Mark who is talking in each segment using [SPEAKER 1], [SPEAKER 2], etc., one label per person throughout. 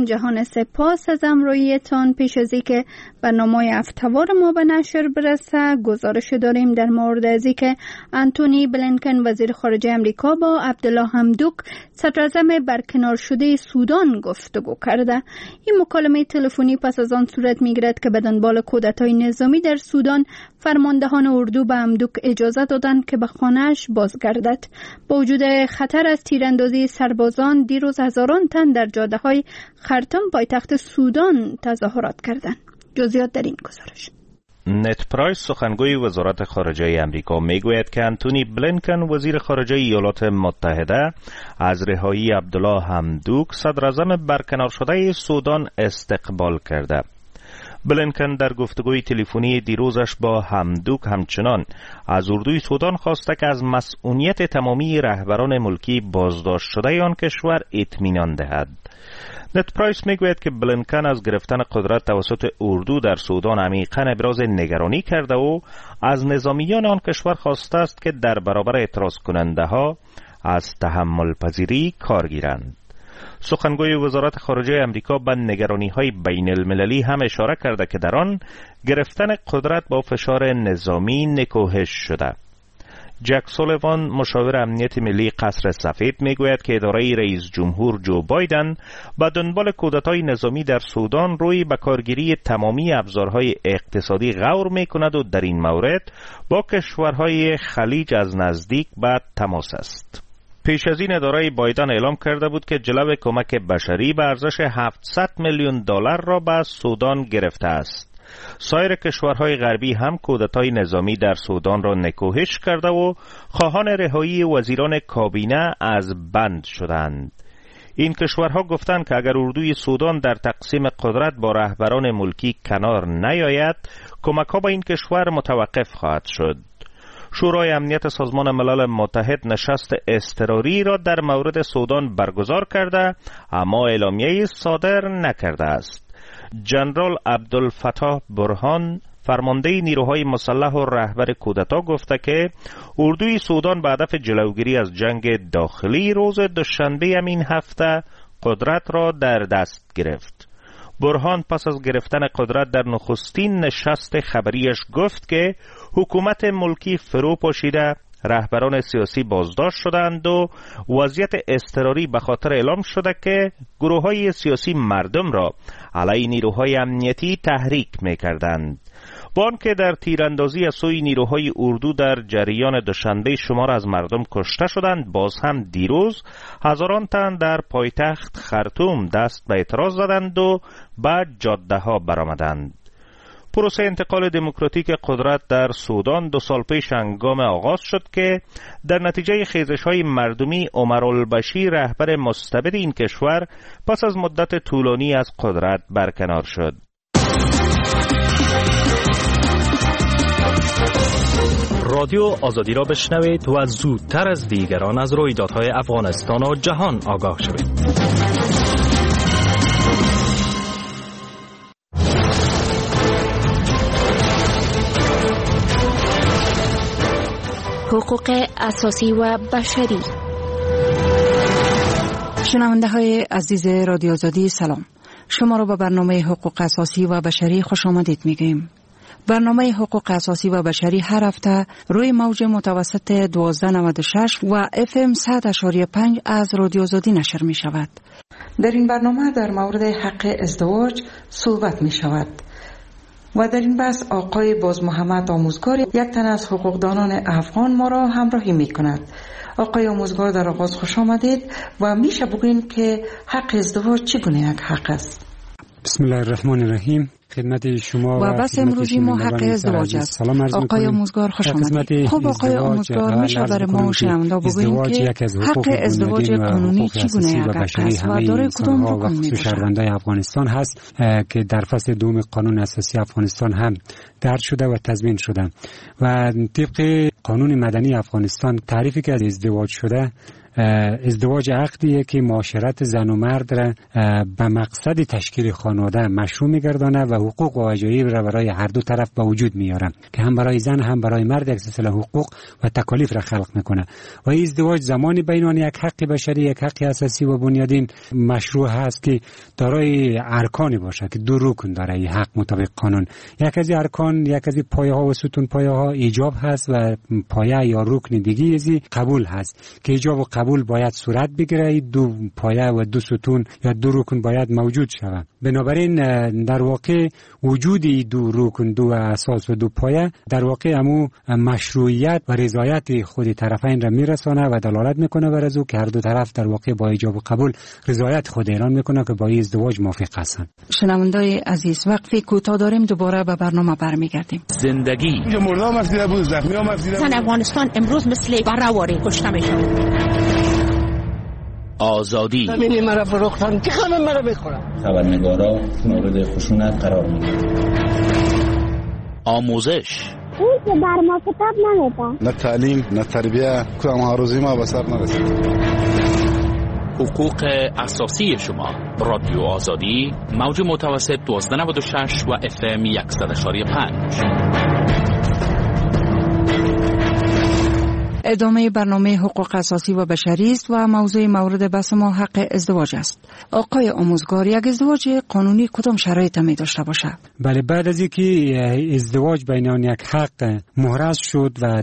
[SPEAKER 1] سلام جهان، سپاس از همراهیتان. پیش از اینکه برنامه هفته‌وار ما به نشر برسه، گزارش داریم در مورد از اینکه انتونی بلینکن وزیر خارجه امریکا با عبدالله حمدوک صدراعظم برکنار شده سودان گفتگو کرده. این مکالمه تلفنی پس از آن صورت میگیرد که به دنبال کودتای نظامی در سودان فرماندهان اردو به حمدوک اجازه دادند که به خانه‌اش بازگردد. با وجود خطر از تیراندازی سربازان، دیروز هزاران تن در جاده‌های خرطوم پایتخت سودان تظاهرات کردند. جزئیات در این گزارش.
[SPEAKER 2] نت پرایس سخنگوی وزارت خارجه امریکا میگوید که انتونی بلینکن وزیر خارجه ایالات متحده از رهایی عبدالله حمدوک صدراعظم برکنار شده سودان استقبال کرده. بلینکن در گفتگوی تلفنی دیروزش با حمدوک همچنان از اردوی سودان خواسته که از مسئولیت تمامی رهبران ملکی بازداشت شده آن کشور اطمینان دهد. نت پرایس میگوید که بلینکن از گرفتن قدرت توسط اردو در سودان عمیقاً ابراز نگرانی کرده و از نظامیان آن کشور خواسته است که در برابر اعتراض کننده ها از تحمل پذیری کار گیرند. سخنگوی وزارت خارجه امریکا به نگرانی‌های بین المللی هم اشاره کرده که در آن گرفتن قدرت با فشار نظامی نکوهش شده. جک سولیوان مشاور امنیت ملی قصر سفید میگوید که اداره رئیس جمهور جو بایدن با دنبال کودتای نظامی در سودان روی به کارگیری تمامی ابزارهای اقتصادی غور میکند و در این مورد با کشورهای خلیج از نزدیک به تماس است. پیش از این اداره بایدن اعلام کرده بود که جلو کمک بشری به ارزش 700 میلیون دلار را به سودان گرفته است. سایر کشورهای غربی هم کودتای نظامی در سودان را نکوهش کرده و خواهان رهایی وزیران کابینه از بند شدند. این کشورها گفتند که اگر اردوی سودان در تقسیم قدرت با رهبران ملکی کنار نیاید، کمک‌ها به این کشور متوقف خواهد شد. شورای امنیت سازمان ملل متحد نشست اضطراری را در مورد سودان برگزار کرده اما اعلامیه‌ای صادر نکرده است. جنرال عبدالفتاح برهان فرمانده نیروهای مسلح و رهبر کودتا گفته که اردوی سودان به هدف جلوگیری از جنگ داخلی روز دوشنبه همین هفته قدرت را در دست گرفت. برهان پس از گرفتن قدرت در نخستین نشست خبریش گفت که حکومت ملکی فرو پاشیده، رهبران سیاسی بازداشت شدند و وضعیت اضطراری به خاطر اعلام شده که گروه‌های سیاسی مردم را علیه نیروهای امنیتی تحریک می‌کردند. با آنکه در تیراندازی از سوی نیروهای اردو در جریان دوشنبه شمار از مردم کشته شدند، باز هم دیروز هزاران تن در پایتخت خرطوم دست به اعتراض زدند و به جاده‌ها برآمدند. پروسه انتقال دموکراتیک قدرت در سودان 2 سال پیش هنگام آغاز شد که در نتیجه خیزش‌های مردمی عمرالبشیر رهبر مستبد این کشور پس از مدت طولانی از قدرت برکنار شد.
[SPEAKER 3] رادیو آزادی را بشنوید و زودتر از دیگران از رویدادهای افغانستان و جهان آگاه شوید.
[SPEAKER 4] حقوق اساسی و بشری.
[SPEAKER 5] شنونده های عزیز رادیو آزادی سلام. شما را به برنامه حقوق اساسی و بشری خوش آمدید میگیم. برنامه حقوق اساسی و بشری هر هفته روی موج متوسط 1296 و FM 100.5 از رادیو آزادی نشر می شود. در این برنامه در مورد حق ازدواج صحبت می شود و در این بحث آقای باز محمد آموزگار، یک تن از حقوقدانان افغان، ما را همراهی می کند. آقای آموزگار، در آغاز خوش آمدید و میشه بگویید که حق ازدواج چگونه یک حق است؟
[SPEAKER 6] بسم الله الرحمن الرحیم. خدمت شما
[SPEAKER 5] و بس امروزی ما حق ازدواج است. آقای آموزگار خوش آمدید. خب آقای آموزگار، میشه برای ما شنونده بگوییم که حق ازدواج قانونی چگونه یک حق است و دارای کدام رکن میباشد؟
[SPEAKER 6] شهروندان افغانستان هست که در فصل 2 قانون اساسی افغانستان هم درج شده و تضمین شده و طبق قانون مدنی افغانستان تعریفی که از ازدواج شده ازدواج عقدیه که معاشرت زن و مرد را به مقصد تشکیل خانواده مشروع می‌گردانه و حقوق و واجبات را برای هر دو طرف به وجود میاره که هم برای زن هم برای مرد یک سلسله حقوق و تکالیف را خلق میکنه. و این ازدواج زمانی بین یک حق بشری، یک حق اساسی و بنیادین مشروع هست که دارای ارکانی باشه که دو رکن داره این حق مطابق قانون. یک از ارکان، یک از پایه‌ها و ستون پایه‌ها ایجاب هست و پایه یا رکن دیگه ازی قبول هست که ایجاب و قبول باید صورت بگیره. دو پایه و دو ستون یا دو رکن باید موجود شود. بنابراین در واقع وجود دو رکن، دو اساس و دو پایه در واقع همو مشروعیت و رضایت خود طرفین را میرسانه و دلالت میکنه بر از او که هر دو طرف در واقع با ایجاب و قبول رضایت خود اعلان میکنه که با این ازدواج موافق هستند.
[SPEAKER 5] شنوندای عزیز، وقفه کوتاه داریم، دوباره به برنامه برمیگردیم.
[SPEAKER 3] زندگی
[SPEAKER 7] اینجا مردم از دیده بود، زخمی هم از دیده بود.
[SPEAKER 8] زن افغانستان امروز مثل برهواری کشته میشن.
[SPEAKER 3] آزادی
[SPEAKER 9] زمینی مرا فروختن که همه مرا بخورن.
[SPEAKER 10] خبرنگارا مورد خشونت قرار میگیرن.
[SPEAKER 3] آموزش
[SPEAKER 11] اون که بر ما کتاب نمیده.
[SPEAKER 7] نه تعلیم نه تربیه، کدام هروزی ما به سر نرسید.
[SPEAKER 3] حقوق اساسی شما. رادیو آزادی، موج متوسط 1296 و FM 100.5.
[SPEAKER 5] ادامه برنامه حقوق اساسی و بشری است و موضوع مورد بحث ما حق ازدواج است. آقای آموزگار، یک ازدواج قانونی کدام شرایط می داشته باشه؟
[SPEAKER 6] بله، بعد از اینکه ازدواج بین آن یک حق محرز شد و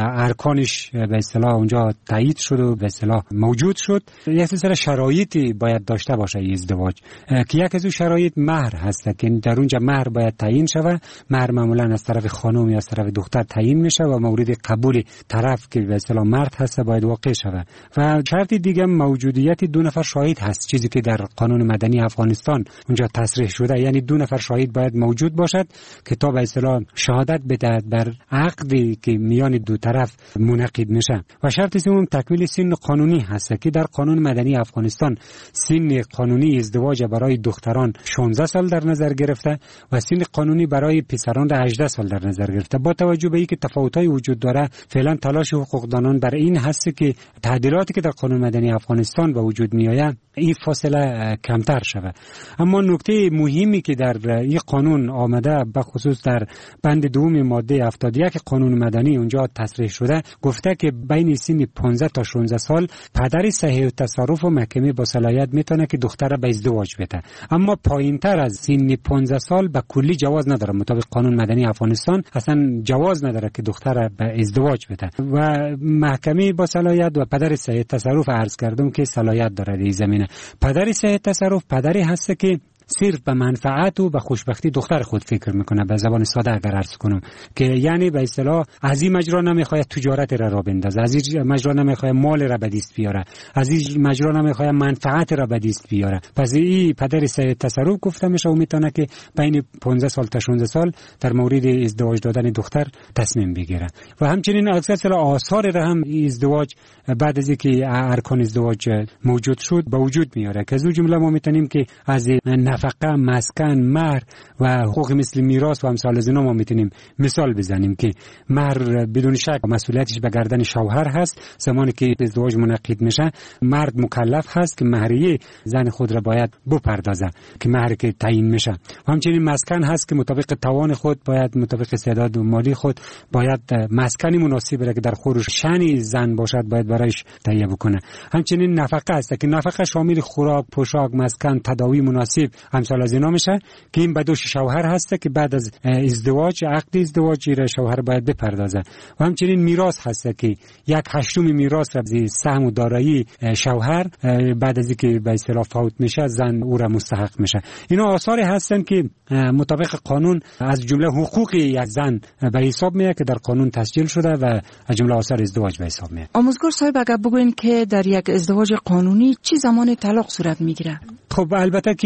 [SPEAKER 6] ارکانش به اصطلاح اونجا تایید شد و به اصطلاح موجود شد، یک سلسله شرایطی باید داشته باشه این ازدواج که یک از اون شرایط مهر هست که در اونجا مهر باید تعیین شود. مهر معمولا از طرف خانم یا از طرف دختر تعیین میشه و مورد قبول طرف که به اصطلاح مرد هست باید واقع شود. و شرط دیگه موجودیت دو نفر شاهد هست، چیزی که در قانون مدنی افغانستان اونجا تصریح شده، یعنی دو نفر شاهد باید موجود باشد که تا به اصطلاح شهادت بده بر عقدی که میان دو طرف منعقد میشه. و شرط سوم تکمیل سن قانونی هست که در قانون مدنی افغانستان سن قانونی ازدواج برای دختران 16 سال در نظر گرفته و سن قانونی برای پسران 18 سال در نظر گرفته. با توجه به اینکه تفاوت‌های وجود داره، فعلا تلاش حقوقدانان بر این هست که تعدیلاتی که در قانون مدنی افغانستان به وجود میآید این فاصله کمتر شود. اما نکته مهمی که در این قانون آمده، به خصوص در بند دوم ماده 71 قانون مدنی اونجا تصریح شده، گفته که بین سن 15 تا 16 سال پدر صحیح التصرف و محکمه با صلاحیت میتونه که دختر را به ازدواج بده. اما پایینتر از سن 15 سال به کلی جواز نداره. مطابق قانون مدنی افغانستان اصلا جواز نداره که دختر را به ازدواج بده و محکمه با صلاحیت و پدر صحیح التصرف عرض کردم که صلاحیت داره در زمینه. پدر صحیح التصرف پدری هست که صرف به منفعت و به خوشبختی دختر خود فکر میکنه. به زبان ساده اگر عرض کنم که یعنی به اصطلاح از این مجرا نمیخواد تجارت را بندازه، از این مجرا نمیخواد مال را به دست بیاره، از این مجرا نمیخواد منفعت را به دست بیاره. پس این پدر صحیح التصرف گفته میشه و میتونه که بین 15 سال تا 16 سال در مورد ازدواج دادن دختر تصمیم بگیره. و همچنین اکثر آثار را هم ازدواج بعد از اینکه ارکان ازدواج موجود شد به وجود میاره که از اون جمله ما میتونیم که از نفقه، مسکن، مهر و حقوق مثل میراث و امثال از اینا ما میتونیم مثال بزنیم که مهر بدون شک مسئولیتش به گردن شوهر هست. زمانی که ازدواج منعقد میشه مرد مکلف هست که مهریه زن خود را باید بپردازه که مهر که تعیین میشه. و همچنین مسکن هست که مطابق توان خود باید مطابق استعداد مالی خود باید مسکنی مناسب را که در خورش شأن زن باشد باید برایش تهیه بکنه. همچنین نفقه هست که نفقه شامل خوراک، پوشاک، مسکن، تداوی مناسب امثال از اینا میشه که این به دوش شوهر هست که بعد از ازدواج عقد ازدواج را شوهر باید بپردازه. و همچنین میراث هست که 1/8 میراث را از سهم و دارایی شوهر بعد از اینکه به اصطلاح فوت میشه زن او را مستحق میشه. اینا آثاری هستن که مطابق قانون از جمله حقوق یک زن به حساب میاد که در قانون تسجیل شده و از جمله آثار ازدواج به حساب میاد.
[SPEAKER 5] آموزگار صاحب اگر بگوین که در یک ازدواج قانونی چه زمان طلاق صورت میگیره؟
[SPEAKER 6] خب البته که ازدواج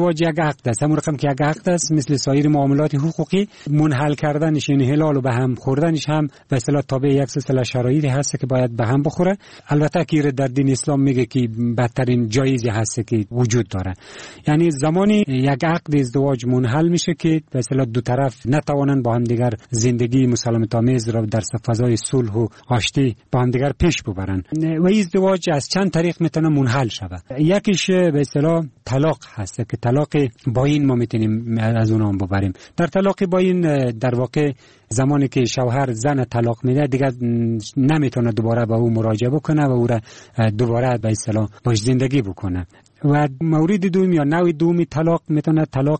[SPEAKER 6] ازدواج یک عقد است، همون رقم که یک عقد است، مثل سایر معاملات حقوقی منحل کردنش، این حلال و به هم خوردنش هم به اصطلاح تابع یک سلسله شرایطی هست که باید به هم بخوره. البته که در دین اسلام میگه که بدترین جایزی هست که وجود داره، یعنی زمانی یک عقد ازدواج منحل میشه که به اصطلاح دو طرف نتوانند با هم دیگر زندگی مسالمت آمیز را در فضای صلح و آشتی با هم دیگر پیش ببرن. و ازدواج از چند طریق میتونه منحل شود. یکیش به اصطلاح طلاق هست که طلاق باین ما میتونیم از اون ببریم. در طلاق باین در واقع زمانی که شوهر زن طلاق میده دیگه نمیتونه دوباره به او مراجعه بکنه و او را دوباره به اصطلاح باش زندگی بکنه. و مورد دوم یا نوع دومی طلاق میتونه طلاق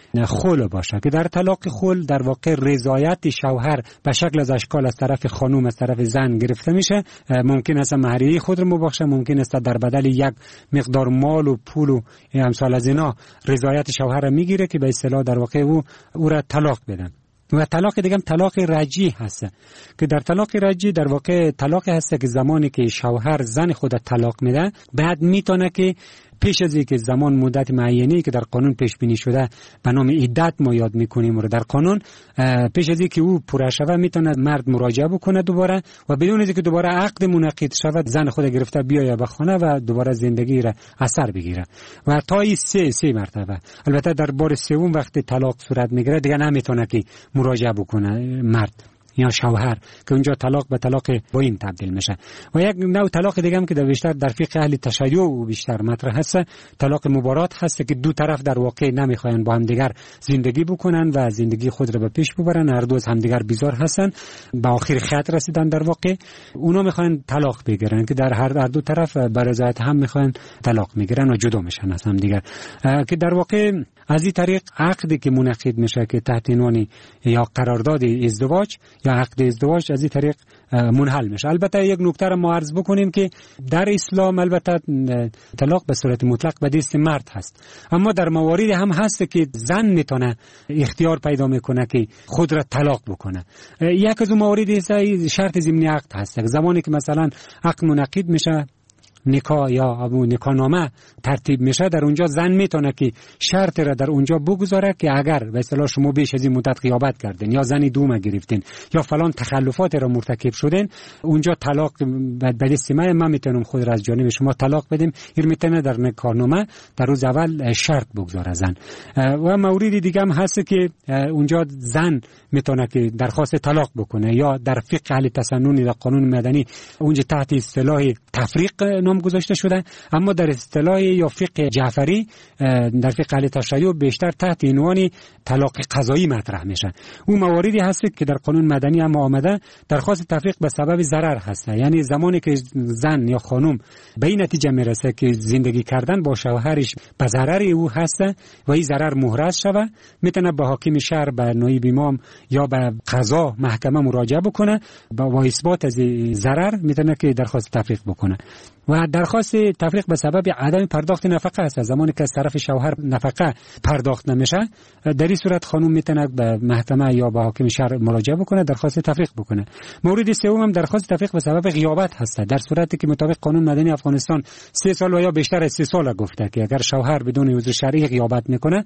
[SPEAKER 6] خلع باشه که در طلاق خلع در واقع رضایت شوهر به شکل از اشکال از طرف خانم از طرف زن گرفته میشه. ممکن است مهریه خود رو مبخشه، ممکن است در بدل یک مقدار مال و پول و امثال از اینا رضایت شوهر را میگیره که به اصطلاح در واقع او را طلاق بدن. و طلاق دیگه هم طلاق رجعی هست که در طلاق رجعی در واقع طلاق هست که زمانی که شوهر زن خود طلاق میده بعد میتونه که پیش از اینکه زمان مدت معینی که در قانون پیش بینی شده به نام عدت ما یاد میکنیم و در قانون پیش از اینکه او پوره شود میتونه مرد مراجعه بکنه دوباره و بدون اینکه دوباره عقد منعقد شود زن خود گرفته بیاید به خانه و دوباره زندگی را اثر بگیره و تا این سه مرتبه. البته در بار سوم وقتی طلاق صورت میگیره دیگه نمیتونه که مراجعه بکنه مرد یا شوهر که اونجا طلاق به طلاق باین تبدیل میشه. و یک نوع طلاق دیگه هم که در بیشتر در فقه اهل تشیع بیشتر مطرح هست طلاق مبارات هست که دو طرف در واقع نمیخواین با هم دیگر زندگی بکنن و زندگی خود را به پیش ببرن، هر دو از هم دیگر بیزار هستن، به آخر خط رسیدن، در واقع اونا میخواین طلاق بگیرن که در هر دو طرف به رضایت هم میخواین طلاق میگیرن و جدا میشن از هم دیگر. که در واقع از این طریق عقدی که منعقد میشه که تحت عنوان یا قرارداد ازدواج یا عقد ازدواج از این طریق منحل میشه. البته یک نکته را ما عرض بکنیم که در اسلام البته طلاق به صورت مطلق به دست مرد هست، اما در مواردی هم هست که زن میتونه اختیار پیدا میکنه که خود را طلاق بکنه. یک از اون مواردی شرط ضمنی عقد هست. زمانی که مثلا عقد منعقد میشه، نکاح یا ابو نکاح نامه ترتیب میشه، در اونجا زن میتونه که شرط را در اونجا بگذاره که اگر به اصطلاح شما بیش از این مدت غیابت کردین یا زنی دوم گرفتین یا فلان تخلفات را مرتکب شدین، اونجا طلاق به دست من میتونم خود را از جانب شما طلاق بدیم. این میتونه در نکاح نامه در روز اول شرط بگذاره زن. و موردی دیگه هم هست که اونجا زن میتونه که درخواست طلاق بکنه یا در فقه اهل تسنن در قانون مدنی اونجا تحت اصطلاح تفریق نام گذاشته شده، اما در اصطلاح یا فقه جعفری در فقه اهل تشیع بیشتر تحت عنوان طلاق قضایی مطرح میشه. اون مواردی هست که در قانون مدنی هم آمده درخواست تفریق به سبب ضرر هست، یعنی زمانی که زن یا خانم به این نتیجه میرسه که زندگی کردن با شوهرش به ضرر او هست و این ضرر محرز شوه، میتونه به حاکم شهر، به نایب امام یا به قضا محکمه مراجعه بکنه با اثبات از ضرر میتونه که درخواست تفریق بکنه. و درخواست تفریق به سبب عدم پرداخت نفقه است. زمانی که از طرف شوهر نفقه پرداخت نمیشه، در این صورت خانم میتونه به محکمه یا به حاکم شهر مراجعه بکنه، درخواست تفریق بکنه. مورد سوم هم درخواست تفریق به سبب غیابت هست، در صورتی که مطابق قانون مدنی افغانستان 3 سال و یا بیشتر از 3 سال گفته که اگر شوهر بدون عذر شرعی غیابت میکنه